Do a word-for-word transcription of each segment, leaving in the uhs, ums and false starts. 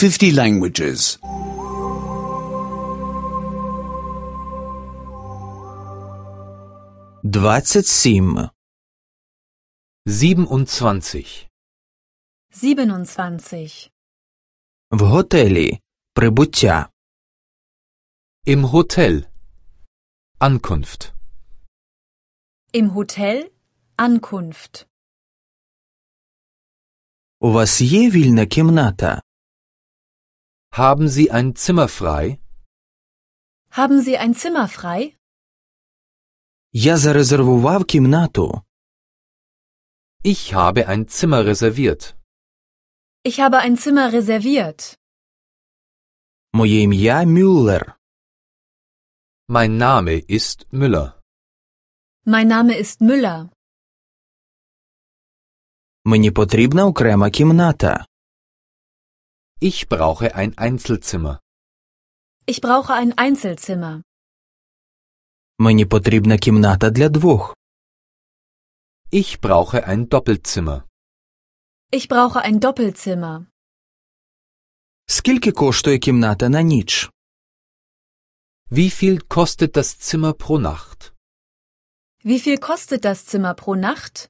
fifty languages. двадцять сім. siebenundzwanzig. siebenundzwanzig. В готелі. Прибуття. Im Hotel. Ankunft. Im Hotel Ankunft. У вас є вільна кімната? Haben Sie ein Zimmer frei? Haben Sie ein Zimmer frei? Я зарезервував кімнату. Ich habe ein Zimmer reserviert. Ich habe ein Zimmer reserviert. Моє ім'я Мюллер. Mein Name ist Müller. Mein Name ist Müller. Мені потрібна окрема кімната. Ich brauche ein Einzelzimmer. Ich brauche ein Einzelzimmer. Мені потрібна кімната для двох. Ich brauche ein Doppelzimmer. Ich brauche ein Doppelzimmer. Скільки коштує кімната на ніч? Wie viel kostet das Zimmer pro Nacht? Wie viel kostet das Zimmer pro Nacht?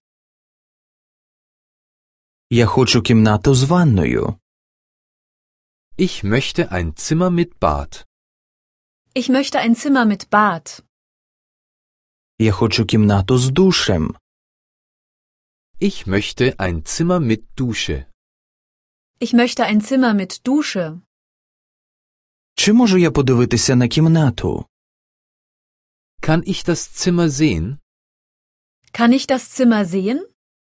Я хочу кімнату з ванною. Ich möchte ein Zimmer mit Bad. Ich möchte ein Zimmer mit Bad. Я хочу кімнату з душем. Ich möchte ein Zimmer mit Dusche. Ich möchte ein Zimmer mit Dusche. Чи можу я подивитися на кімнату? Kann ich das Zimmer sehen? Kann ich das Zimmer sehen?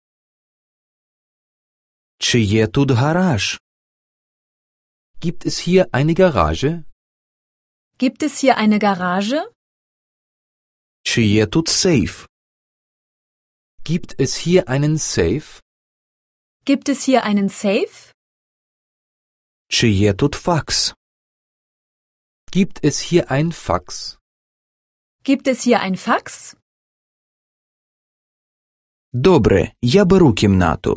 Чи є тут гараж? Gibt es hier eine Garage? Gibt es hier eine Garage? Чи є тут сейф? Gibt es hier einen Safe? Gibt es hier einen Safe? Чи є тут факс? Gibt es hier ein Fax? Gibt es hier ein Fax? Добре, я беру кімнату.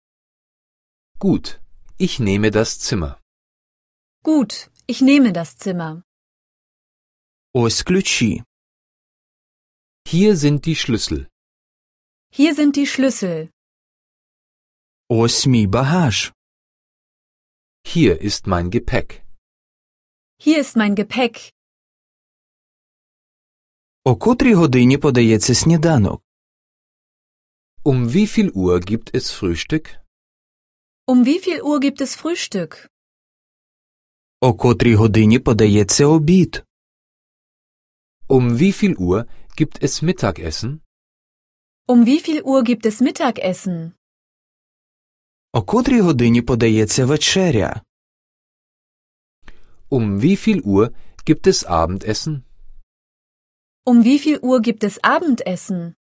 Gut, ich nehme das Zimmer. Gut, ich nehme das Zimmer. Ось ключі. Hier sind die Schlüssel. Hier sind die Schlüssel. Ось мій багаж. Hier ist mein Gepäck. Hier ist mein Gepäck. О котрій годині подається сніданок? Um wie viel Uhr gibt es Frühstück? Um wie viel Uhr gibt es Frühstück? О котрій годині подається обід? Um wie viel Uhr gibt es Mittagessen? Um wie viel Uhr gibt es Mittagessen? О котрій годині подається вечеря? Um wie viel Uhr gibt es Abendessen? Um wie viel Uhr gibt es Abendessen?